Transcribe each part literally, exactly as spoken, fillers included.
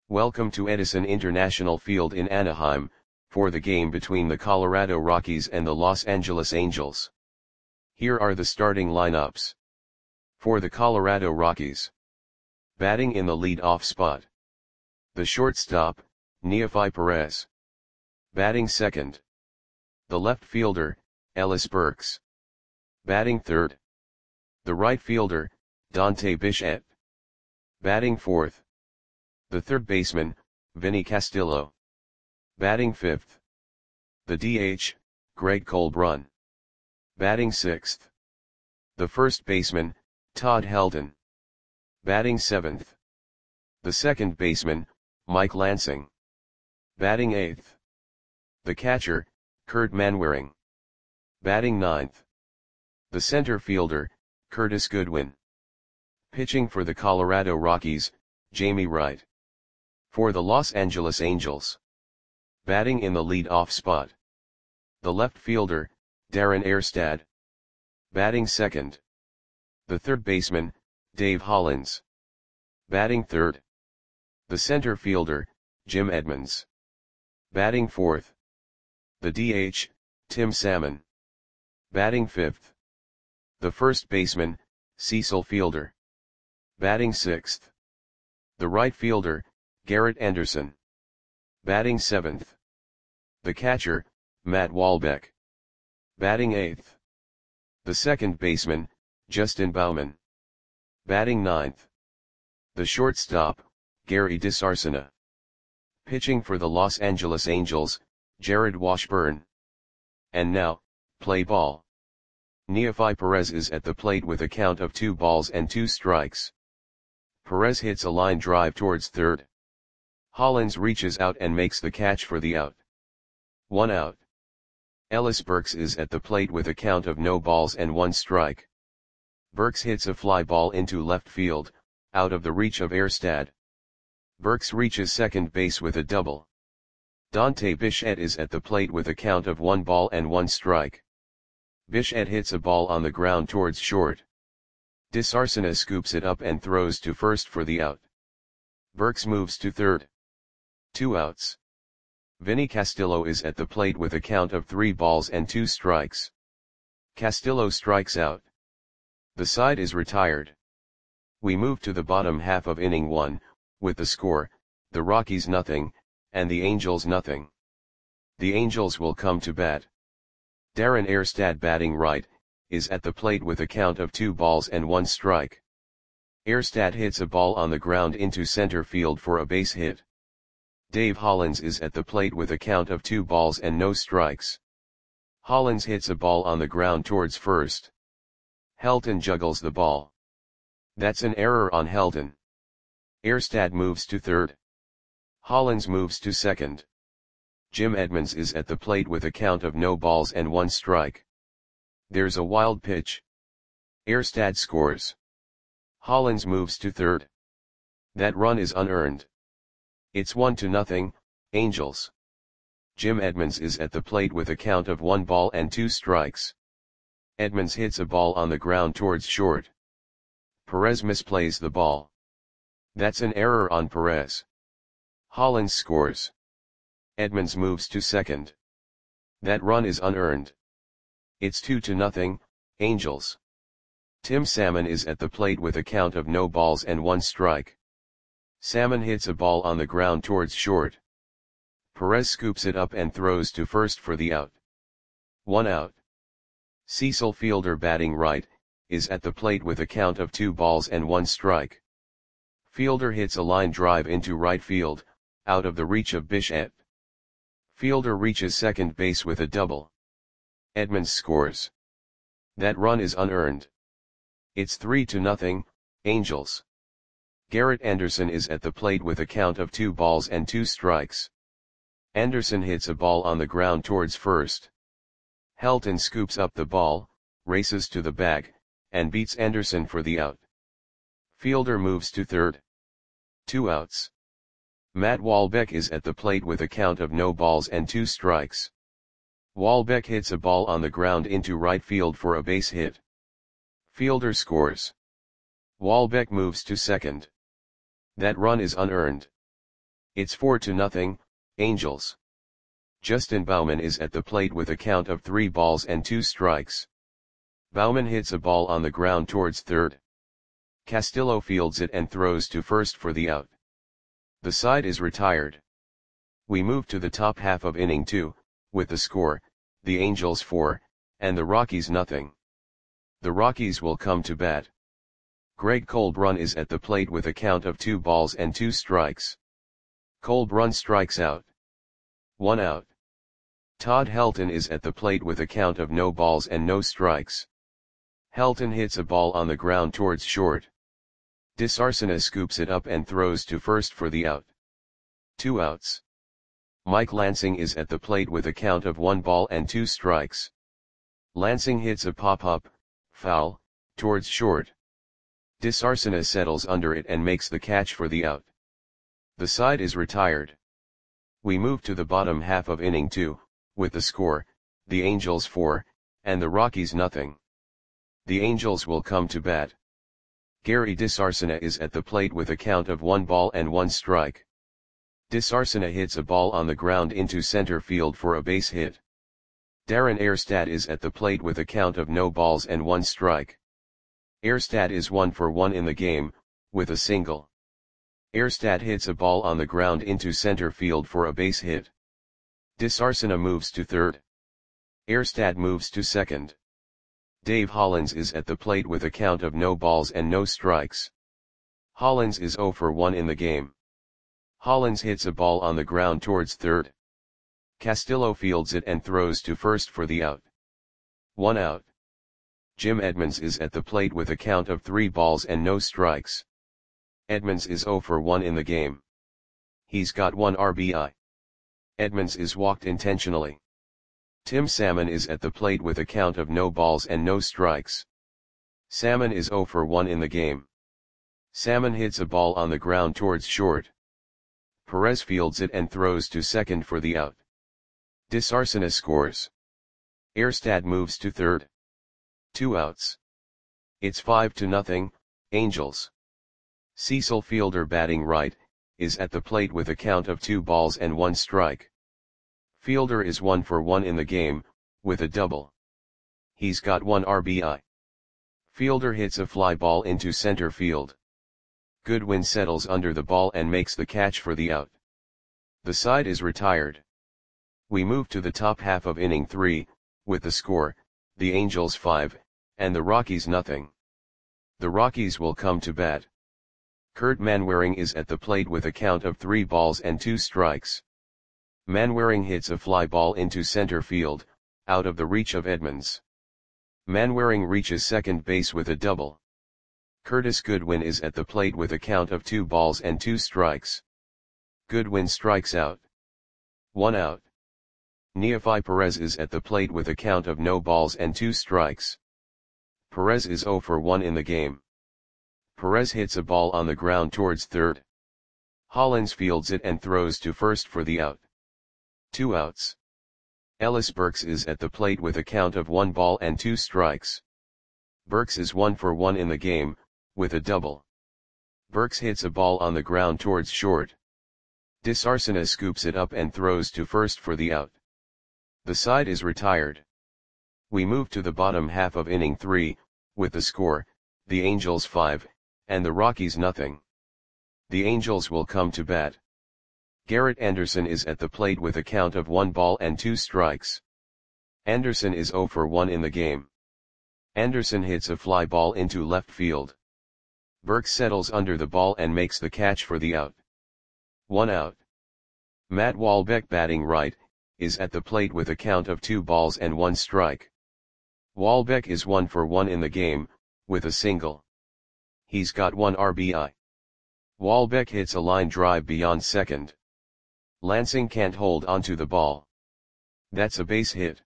Welcome to Edison International Field in Anaheim, for the game between the Colorado Rockies and the Los Angeles Angels. Here are the starting lineups. For the Colorado Rockies. Batting in the lead-off spot. The shortstop, Neofi Perez. Batting second. The left fielder, Ellis Burks. Batting third. The right fielder, Dante Bichette. Batting fourth. The third baseman, Vinny Castillo. Batting fifth. The D H, Greg Colbrun. Batting sixth. The first baseman, Todd Helton. Batting seventh. The second baseman, Mike Lansing. Batting eighth. The catcher, Kurt Manwaring. Batting ninth. The center fielder, Curtis Goodwin. Pitching for the Colorado Rockies, Jamie Wright. For the Los Angeles Angels. Batting in the lead-off spot. The left fielder, Darren Erstad. Batting second. The third baseman, Dave Hollins. Batting third. The center fielder, Jim Edmonds. Batting fourth. The D H, Tim Salmon. Batting fifth. The first baseman, Cecil Fielder. Batting sixth. The right fielder, Garrett Anderson. Batting seventh. The catcher, Matt Walbeck. Batting eighth. The second baseman, Justin Bauman. Batting ninth. The shortstop, Gary DeSarcina. Pitching for the Los Angeles Angels, Jared Washburn. And now, play ball. Neofi Perez is at the plate with a count of two balls and two strikes. Perez hits a line drive towards third. Hollins reaches out and makes the catch for the out. One out. Ellis Burks is at the plate with a count of no balls and one strike. Burks hits a fly ball into left field, out of the reach of Erstad. Burks reaches second base with a double. Dante Bichette is at the plate with a count of one ball and one strike. Bichette hits a ball on the ground towards short. DeSarcina scoops it up and throws to first for the out. Burks moves to third. Two outs. Vinny Castillo is at the plate with a count of three balls and two strikes. Castillo strikes out. The side is retired. We move to the bottom half of inning one, with the score, the Rockies nothing, and the Angels nothing. The Angels will come to bat. Darren Erstad, batting right, is at the plate with a count of two balls and one strike. Erstad hits a ball on the ground into center field for a base hit. Dave Hollins is at the plate with a count of two balls and no strikes. Hollins hits a ball on the ground towards first. Helton juggles the ball. That's an error on Helton. Erstad moves to third. Hollins moves to second. Jim Edmonds is at the plate with a count of no balls and one strike. There's a wild pitch. Erstad scores. Hollins moves to third. That run is unearned. It's one to nothing, Angels. Jim Edmonds is at the plate with a count of one ball and two strikes. Edmonds hits a ball on the ground towards short. Perez misplays the ball. That's an error on Perez. Hollins scores. Edmonds moves to second. That run is unearned. It's two to nothing, Angels. Tim Salmon is at the plate with a count of no balls and one strike. Salmon hits a ball on the ground towards short. Perez scoops it up and throws to first for the out. One out. Cecil Fielder, batting right, is at the plate with a count of two balls and one strike. Fielder hits a line drive into right field, out of the reach of Bichette. Fielder reaches second base with a double. Edmonds scores. That run is unearned. It's three to nothing, Angels. Garrett Anderson is at the plate with a count of two balls and two strikes. Anderson hits a ball on the ground towards first. Helton scoops up the ball, races to the bag, and beats Anderson for the out. Fielder moves to third. Two outs. Matt Walbeck is at the plate with a count of no balls and two strikes. Walbeck hits a ball on the ground into right field for a base hit. Fielder scores. Walbeck moves to second. That run is unearned. It's four to nothing, Angels. Justin Bauman is at the plate with a count of three balls and two strikes. Bauman hits a ball on the ground towards third. Castillo fields it and throws to first for the out. The side is retired. We move to the top half of inning two, with the score, the Angels four, and the Rockies nothing. The Rockies will come to bat. Greg Colbrun is at the plate with a count of two balls and two strikes. Colbrun strikes out. One out. Todd Helton is at the plate with a count of no balls and no strikes. Helton hits a ball on the ground towards short. DeSarcina scoops it up and throws to first for the out. Two outs. Mike Lansing is at the plate with a count of one ball and two strikes. Lansing hits a pop-up, foul, towards short. DeSarcina settles under it and makes the catch for the out. The side is retired. We move to the bottom half of inning two, with the score, the Angels four, and the Rockies nothing. The Angels will come to bat. Gary DeSarcina is at the plate with a count of one ball and one strike. DeSarcina hits a ball on the ground into center field for a base hit. Darren Erstad is at the plate with a count of no balls and one strike. Erstad is one for one in the game, with a single. Erstad hits a ball on the ground into center field for a base hit. DeSarcina moves to third. Erstad moves to second. Dave Hollins is at the plate with a count of no balls and no strikes. Hollins is zero for one in the game. Hollins hits a ball on the ground towards third. Castillo fields it and throws to first for the out. One out. Jim Edmonds is at the plate with a count of three balls and no strikes. Edmonds is zero for one in the game. He's got one R B I. Edmonds is walked intentionally. Tim Salmon is at the plate with a count of no balls and no strikes. Salmon is zero for one in the game. Salmon hits a ball on the ground towards short. Perez fields it and throws to second for the out. DeSarcina scores. Erstad moves to third. Two outs. It's five to nothing, Angels. Cecil Fielder batting right, is at the plate with a count of two balls and one strike. Fielder is one for one in the game, with a double. He's got one R B I. Fielder hits a fly ball into center field. Goodwin settles under the ball and makes the catch for the out. The side is retired. We move to the top half of inning three, with the score, the Angels five, and the Rockies nothing. The Rockies will come to bat. Kurt Manwaring is at the plate with a count of three balls and two strikes. Manwaring hits a fly ball into center field, out of the reach of Edmonds. Manwaring reaches second base with a double. Curtis Goodwin is at the plate with a count of two balls and two strikes. Goodwin strikes out. One out. Neefi Perez is at the plate with a count of no balls and two strikes. Perez is zero for one in the game. Perez hits a ball on the ground towards third. Hollins fields it and throws to first for the out. Two outs. Ellis Burks is at the plate with a count of one ball and two strikes. Burks is one for one in the game, with a double. Burks hits a ball on the ground towards short. DeSarcina scoops it up and throws to first for the out. The side is retired. We move to the bottom half of inning three, with the score, the Angels five, and the Rockies nothing. The Angels will come to bat. Garrett Anderson is at the plate with a count of one ball and two strikes. Anderson is zero for one in the game. Anderson hits a fly ball into left field. Burks settles under the ball and makes the catch for the out. One out. Matt Walbeck batting right, is at the plate with a count of two balls and one strike. Walbeck is one for one in the game, with a single. He's got one R B I. Walbeck hits a line drive beyond second. Lansing can't hold onto the ball. That's a base hit.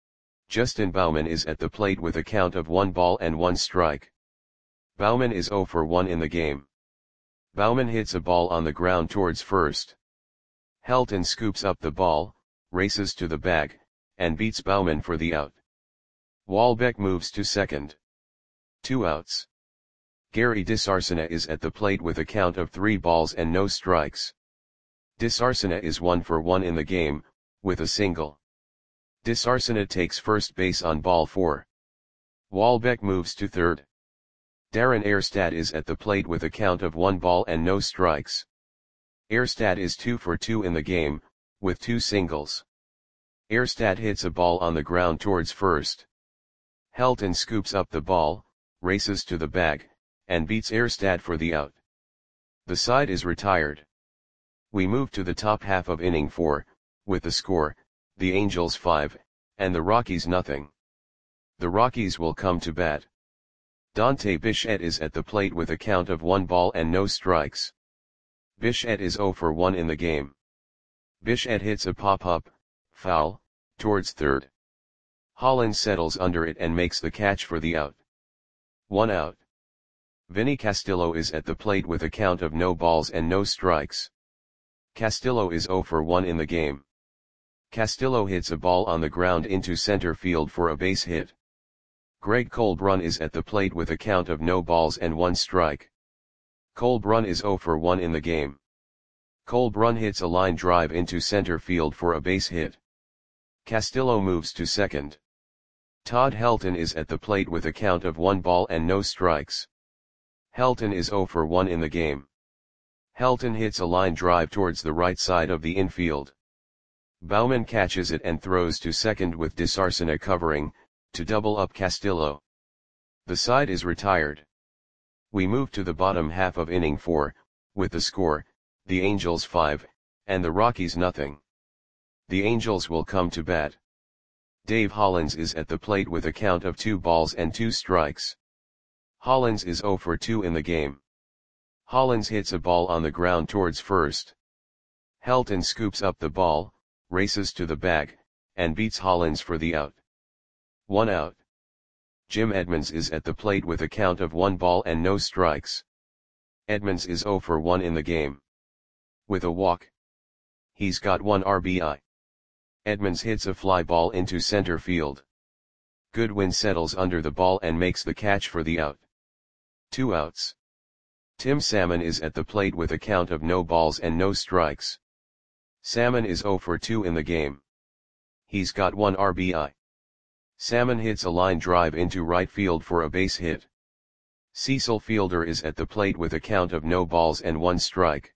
Justin Bauman is at the plate with a count of one ball and one strike. Bauman is zero for one in the game. Bauman hits a ball on the ground towards first. Helton scoops up the ball, races to the bag, and beats Bauman for the out. Walbeck moves to second. Two outs. Gary DeSarcina is at the plate with a count of three balls and no strikes. Disarsena is one for one in the game, with a single. Disarsena takes first base on ball four. Walbeck moves to third. Darren Erstad is at the plate with a count of one ball and no strikes. Erstad is two for two in the game, with two singles. Erstad hits a ball on the ground towards first. Helton scoops up the ball, races to the bag, and beats Erstad for the out. The side is retired. We move to the top half of inning four, with the score, the Angels five, and the Rockies nothing. The Rockies will come to bat. Dante Bichette is at the plate with a count of one ball and no strikes. Bichette is zero for one in the game. Bichette hits a pop-up, foul, towards third. Hollins settles under it and makes the catch for the out. One out. Vinny Castillo is at the plate with a count of no balls and no strikes. Castillo is zero for one in the game. Castillo hits a ball on the ground into center field for a base hit. Greg Colbrun is at the plate with a count of no balls and one strike. Colbrun is zero for one in the game. Colbrun hits a line drive into center field for a base hit. Castillo moves to second. Todd Helton is at the plate with a count of one ball and no strikes. Helton is zero for one in the game. Helton hits a line drive towards the right side of the infield. Baumann catches it and throws to second with Disarsena covering, to double up Castillo. The side is retired. We move to the bottom half of inning four, with the score, the Angels five, and the Rockies nothing. The Angels will come to bat. Dave Hollins is at the plate with a count of two balls and two strikes. Hollins is zero for two in the game. Hollins hits a ball on the ground towards first. Helton scoops up the ball, races to the bag, and beats Hollins for the out. One out. Jim Edmonds is at the plate with a count of one ball and no strikes. Edmonds is zero for one in the game. With a walk. He's got one R B I. Edmonds hits a fly ball into center field. Goodwin settles under the ball and makes the catch for the out. Two outs. Tim Salmon is at the plate with a count of no balls and no strikes. Salmon is zero for two in the game. He's got one R B I. Salmon hits a line drive into right field for a base hit. Cecil Fielder is at the plate with a count of no balls and one strike.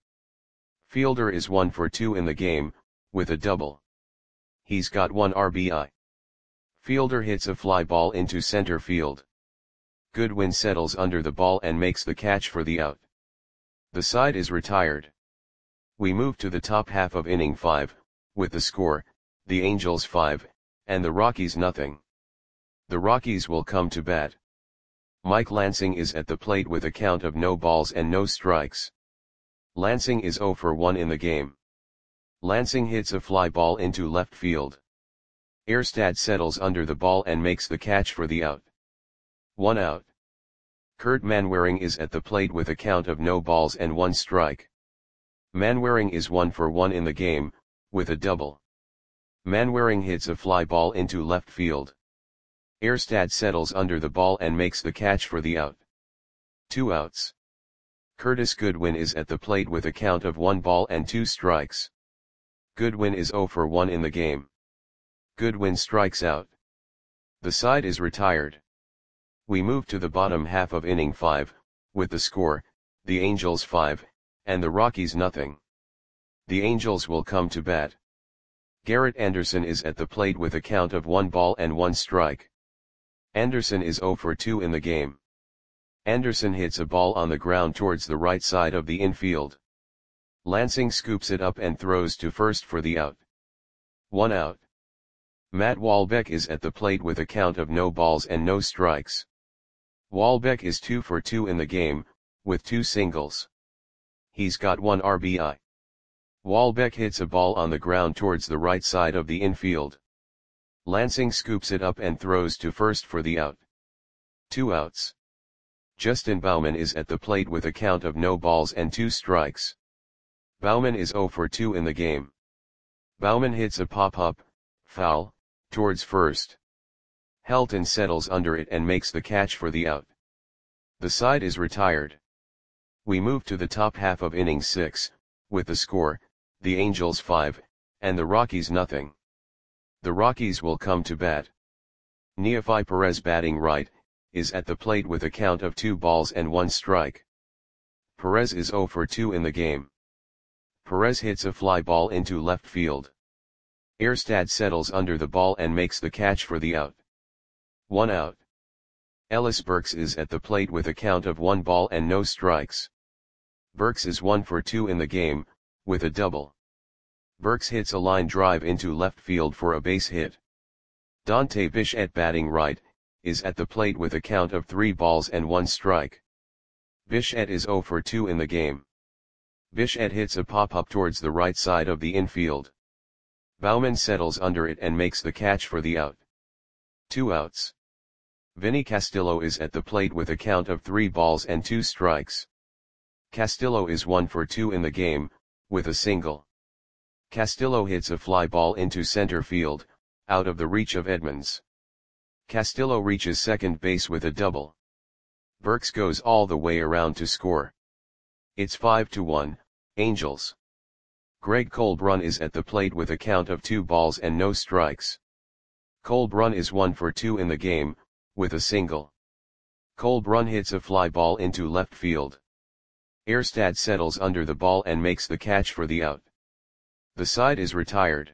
Fielder is one for two in the game, with a double. He's got one R B I. Fielder hits a fly ball into center field. Goodwin settles under the ball and makes the catch for the out. The side is retired. We move to the top half of inning five, with the score, the Angels five, and the Rockies nothing. The Rockies will come to bat. Mike Lansing is at the plate with a count of no balls and no strikes. Lansing is zero for one in the game. Lansing hits a fly ball into left field. Erstad settles under the ball and makes the catch for the out. One out. Kurt Manwaring is at the plate with a count of no balls and one strike. Manwaring is one for one in the game, with a double. Manwaring hits a fly ball into left field. Erstad settles under the ball and makes the catch for the out. Two outs. Curtis Goodwin is at the plate with a count of one ball and two strikes. Goodwin is zero for one in the game. Goodwin strikes out. The side is retired. We move to the bottom half of inning five, with the score, the Angels five, and the Rockies nothing. The Angels will come to bat. Garrett Anderson is at the plate with a count of one ball and one strike. Anderson is zero for two in the game. Anderson hits a ball on the ground towards the right side of the infield. Lansing scoops it up and throws to first for the out. One out. Matt Walbeck is at the plate with a count of no balls and no strikes. Walbeck is two for two in the game, with two singles. He's got one R B I. Walbeck hits a ball on the ground towards the right side of the infield. Lansing scoops it up and throws to first for the out. Two outs. Justin Baumann is at the plate with a count of no balls and two strikes. Baumann is zero for two in the game. Baumann hits a pop-up, foul, towards first. Helton settles under it and makes the catch for the out. The side is retired. We move to the top half of inning six, with the score, the Angels five, and the Rockies nothing. The Rockies will come to bat. Neefi Perez batting right, is at the plate with a count of two balls and one strike. Perez is zero for two in the game. Perez hits a fly ball into left field. Erstad settles under the ball and makes the catch for the out. One out. Ellis Burks is at the plate with a count of one ball and no strikes. Burks is one for two in the game, with a double. Burks hits a line drive into left field for a base hit. Dante Bichette batting right, is at the plate with a count of three balls and one strike. Bichette is zero for two in the game. Bichette hits a pop-up towards the right side of the infield. Baumann settles under it and makes the catch for the out. Two outs. Vinny Castillo is at the plate with a count of three balls and two strikes. Castillo is one for two in the game, with a single. Castillo hits a fly ball into center field, out of the reach of Edmonds. Castillo reaches second base with a double. Burks goes all the way around to score. It's five to one, Angels. Greg Colbrun is at the plate with a count of two balls and no strikes. Colbrun is one for two in the game, with a single. Colbrun hits a fly ball into left field. Erstad settles under the ball and makes the catch for the out. The side is retired.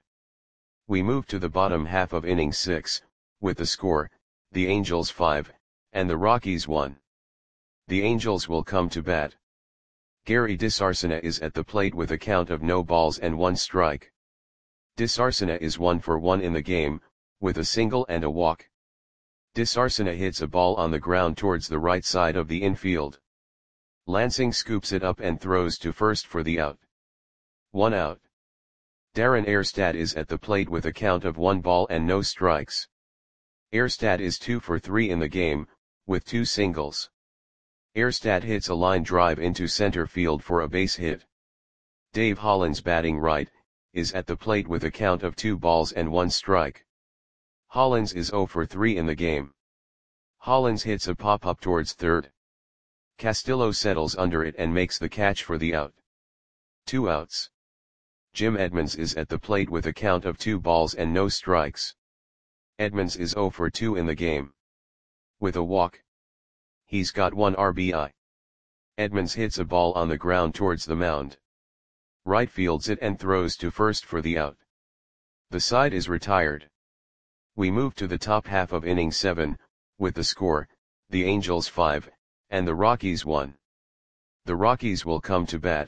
We move to the bottom half of inning six, with the score, the Angels five, and the Rockies one. The Angels will come to bat. Gary DeSarcina is at the plate with a count of no balls and one strike. DeSarcina is one for one in the game, with a single and a walk. DeSarcina hits a ball on the ground towards the right side of the infield. Lansing scoops it up and throws to first for the out. One out. Darren Erstad is at the plate with a count of one ball and no strikes. Erstad is two for three in the game, with two singles. Erstad hits a line drive into center field for a base hit. Dave Hollins batting right, is at the plate with a count of two balls and one strike. Hollins is zero for three in the game. Hollins hits a pop-up towards third. Castillo settles under it and makes the catch for the out. Two outs. Jim Edmonds is at the plate with a count of two balls and no strikes. Edmonds is zero for two in the game. With a walk. He's got one R B I. Edmonds hits a ball on the ground towards the mound. Right fields it and throws to first for the out. The side is retired. We move to the top half of inning seven, with the score, the Angels five, and the Rockies one. The Rockies will come to bat.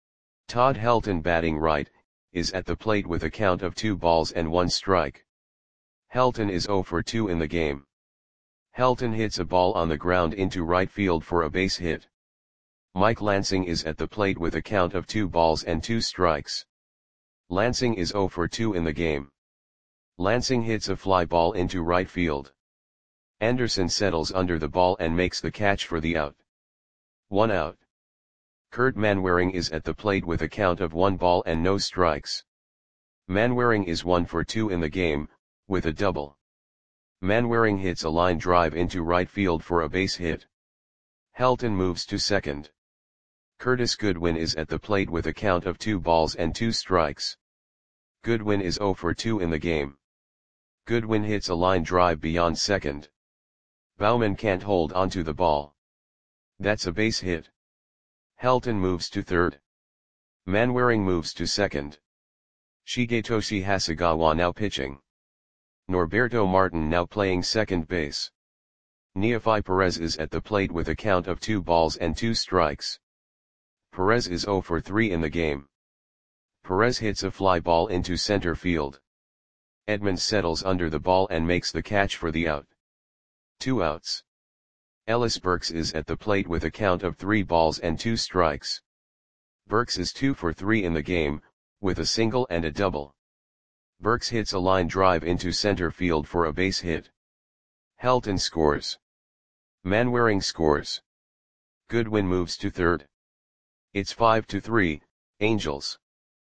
Todd Helton batting right, is at the plate with a count of two balls and one strike. Helton is zero for two in the game. Helton hits a ball on the ground into right field for a base hit. Mike Lansing is at the plate with a count of two balls and two strikes. Lansing is zero for two in the game. Lansing hits a fly ball into right field. Anderson settles under the ball and makes the catch for the out. One out. Kurt Manwaring is at the plate with a count of one ball and no strikes. Manwaring is one for two in the game, with a double. Manwaring hits a line drive into right field for a base hit. Helton moves to second. Curtis Goodwin is at the plate with a count of two balls and two strikes. Goodwin is zero for two in the game. Goodwin hits a line drive beyond second. Baumann can't hold onto the ball. That's a base hit. Helton moves to third. Manwaring moves to second. Shigetoshi Hasegawa now pitching. Norberto Martin now playing second base. Neefi Perez is at the plate with a count of two balls and two strikes. Perez is zero for three in the game. Perez hits a fly ball into center field. Edmonds settles under the ball and makes the catch for the out. Two outs. Ellis Burks is at the plate with a count of three balls and two strikes. Burks is two for three in the game, with a single and a double. Burks hits a line drive into center field for a base hit. Helton scores. Manwaring scores. Goodwin moves to third. It's five to three, Angels.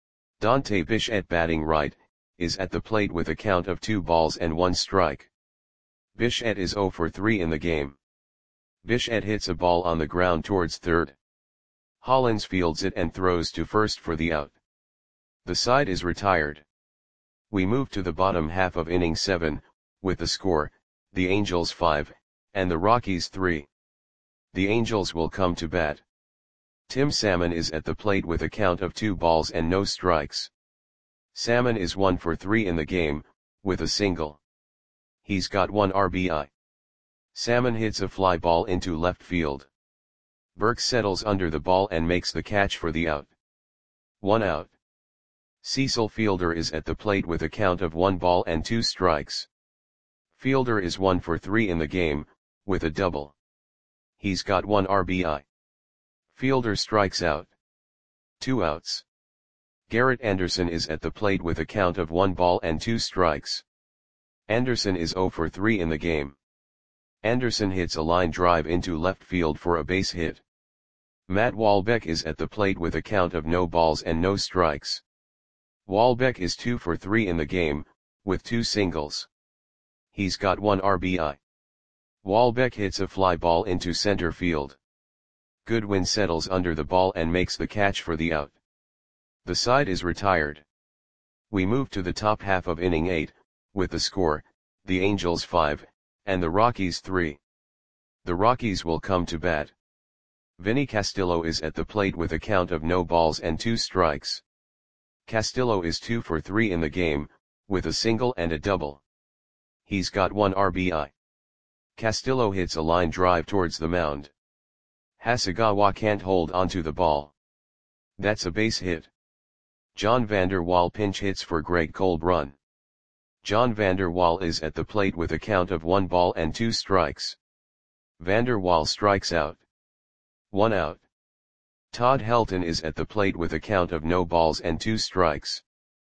Dante Bichette batting right, is at the plate with a count of two balls and one strike. Bichette is zero for three in the game. Bichette hits a ball on the ground towards third. Hollins fields it and throws to first for the out. The side is retired. We move to the bottom half of inning seven, with the score, the Angels five, and the Rockies three. The Angels will come to bat. Tim Salmon is at the plate with a count of two balls and no strikes. Salmon is one for three in the game, with a single. He's got one R B I. Salmon hits a fly ball into left field. Burks settles under the ball and makes the catch for the out. One out. Cecil Fielder is at the plate with a count of one ball and two strikes. Fielder is one for three in the game, with a double. He's got one R B I. Fielder strikes out. Two outs. Garrett Anderson is at the plate with a count of one ball and two strikes. Anderson is zero for three in the game. Anderson hits a line drive into left field for a base hit. Matt Walbeck is at the plate with a count of no balls and no strikes. Walbeck is two for three in the game, with two singles. He's got one R B I. Walbeck hits a fly ball into center field. Goodwin settles under the ball and makes the catch for the out. The side is retired. We move to the top half of inning eight, with the score, the Angels five, and the Rockies three. The Rockies will come to bat. Vinny Castillo is at the plate with a count of no balls and two strikes. Castillo is two for three in the game, with a single and a double. He's got one R B I. Castillo hits a line drive towards the mound. Hasegawa can't hold onto the ball. That's a base hit. John Vander Wal pinch hits for Greg Colbrun. John Vander Wal is at the plate with a count of one ball and two strikes. Vander Wal strikes out. One out. Todd Helton is at the plate with a count of no balls and two strikes.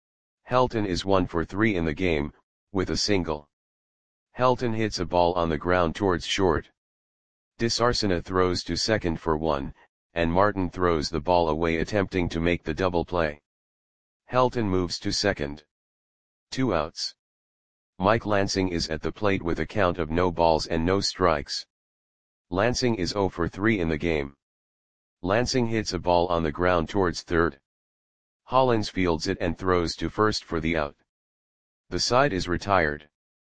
Helton is one for three in the game, with a single. Helton hits a ball on the ground towards short. DeSarcina throws to second for one, and Martin throws the ball away attempting to make the double play. Helton moves to second. Two outs. Mike Lansing is at the plate with a count of no balls and no strikes. Lansing is zero for three in the game. Lansing hits a ball on the ground towards third. Hollins fields it and throws to first for the out. The side is retired.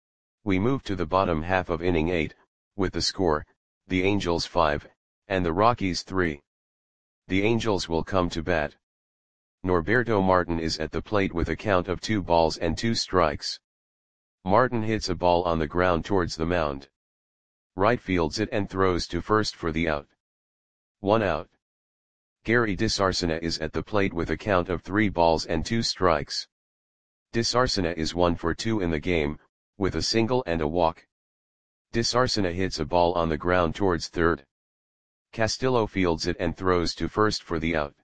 We move to the bottom half of inning eight, with the score, the Angels five, and the Rockies three. The Angels will come to bat. Norberto Martin is at the plate with a count of two balls and two strikes. Martin hits a ball on the ground towards the mound. Right fields it and throws to first for the out. One out. Gary DeSarcina is at the plate with a count of three balls and two strikes. DeSarcina is one for two in the game, with a single and a walk. DeSarcina hits a ball on the ground towards third. Castillo fields it and throws to first for the out.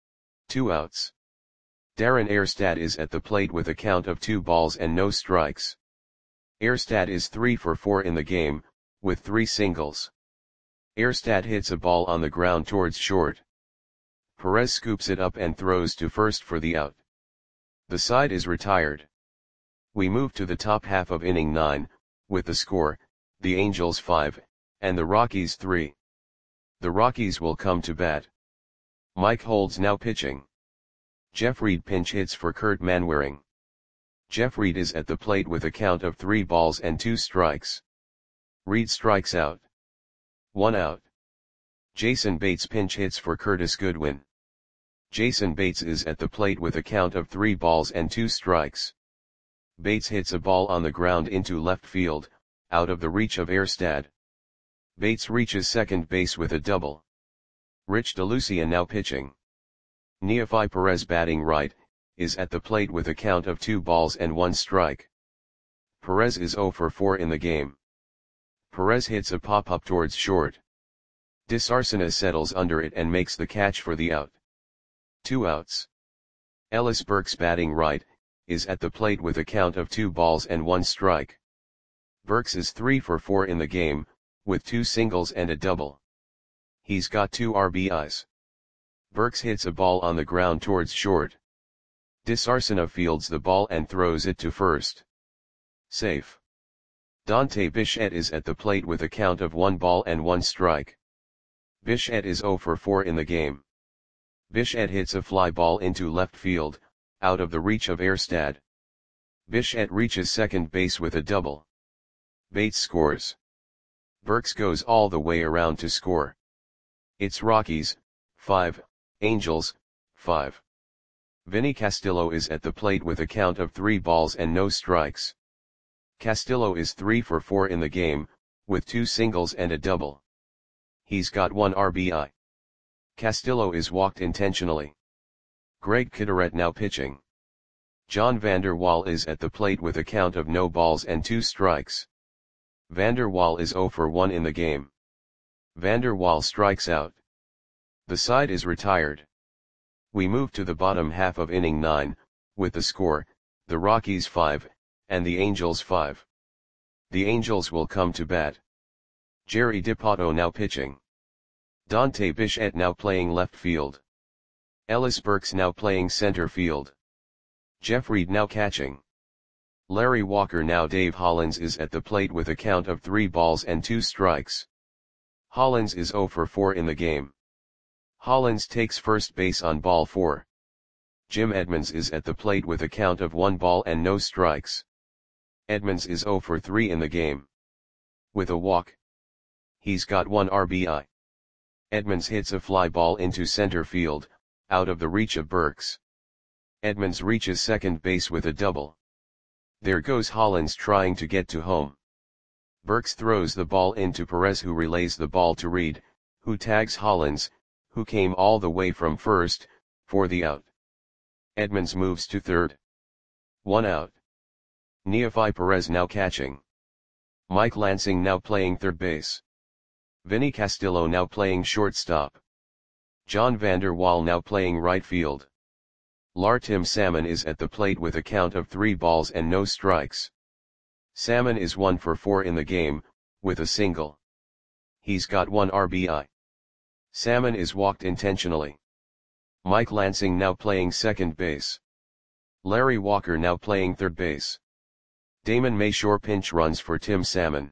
Two outs. Darren Erstad is at the plate with a count of two balls and no strikes. Erstad is three for four in the game, with three singles. Erstad hits a ball on the ground towards short. Perez scoops it up and throws to first for the out. The side is retired. We move to the top half of inning nine, with the score, the Angels five, and the Rockies three. The Rockies will come to bat. Mike Holds now pitching. Jeff Reed pinch hits for Kurt Manwaring. Jeff Reed is at the plate with a count of three balls and two strikes. Reed strikes out. One out. Jason Bates pinch hits for Curtis Goodwin. Jason Bates is at the plate with a count of three balls and two strikes. Bates hits a ball on the ground into left field, out of the reach of Erstad. Bates reaches second base with a double. Rich DeLucia now pitching. Neefi Perez batting right, is at the plate with a count of two balls and one strike. Perez is zero for four in the game. Perez hits a pop-up towards short. DeSarcina settles under it and makes the catch for the out. Two outs. Ellis Burks batting right, is at the plate with a count of two balls and one strike. Burks is three for four in the game, with two singles and a double. He's got two R B Is. Burks hits a ball on the ground towards short. DeSarcina fields the ball and throws it to first. Safe. Dante Bichette is at the plate with a count of one ball and one strike. Bichette is zero for four in the game. Bichette hits a fly ball into left field, out of the reach of Erstad. Bichette reaches second base with a double. Bates scores. Burks goes all the way around to score. It's Rockies, five, Angels, five. Vinny Castillo is at the plate with a count of three balls and no strikes. Castillo is three for four in the game, with two singles and a double. He's got one R B I. Castillo is walked intentionally. Greg Kitteret now pitching. John Vander Wal is at the plate with a count of no balls and two strikes. Vander Wal is zero for one in the game. Vander Wal strikes out. The side is retired. We move to the bottom half of inning nine, with the score, the Rockies five, and the Angels five. The Angels will come to bat. Jerry Dipoto now pitching. Dante Bichette now playing left field. Ellis Burks now playing center field. Jeff Reed now catching. Larry Walker now Dave Hollins is at the plate with a count of three balls and two strikes. Hollins is zero for four in the game. Hollins takes first base on ball four. Jim Edmonds is at the plate with a count of one ball and no strikes. Edmonds is zero for three in the game. With a walk. He's got one R B I. Edmonds hits a fly ball into center field, out of the reach of Burks. Edmonds reaches second base with a double. There goes Hollins trying to get to home. Burks throws the ball into Perez, who relays the ball to Reed, who tags Hollins, who came all the way from first, for the out. Edmonds moves to third. One out. Neefi Perez now catching. Mike Lansing now playing third base. Vinny Castillo now playing shortstop. John Vander Wal now playing right field. Lartim Salmon is at the plate with a count of three balls and no strikes. Salmon is one for four in the game, with a single. He's got one R B I. Salmon is walked intentionally. Mike Lansing now playing second base. Larry Walker now playing third base. Damon Mayshore pinch runs for Tim Salmon.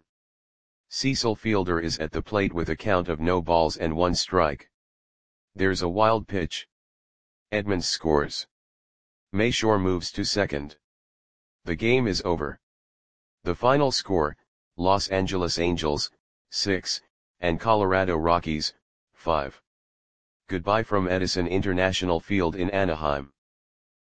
Cecil Fielder is at the plate with a count of no balls and one strike. There's a wild pitch. Edmonds scores. Mayshore moves to second. The game is over. The final score, Los Angeles Angels, six, and Colorado Rockies, five. Goodbye from Edison International Field in Anaheim.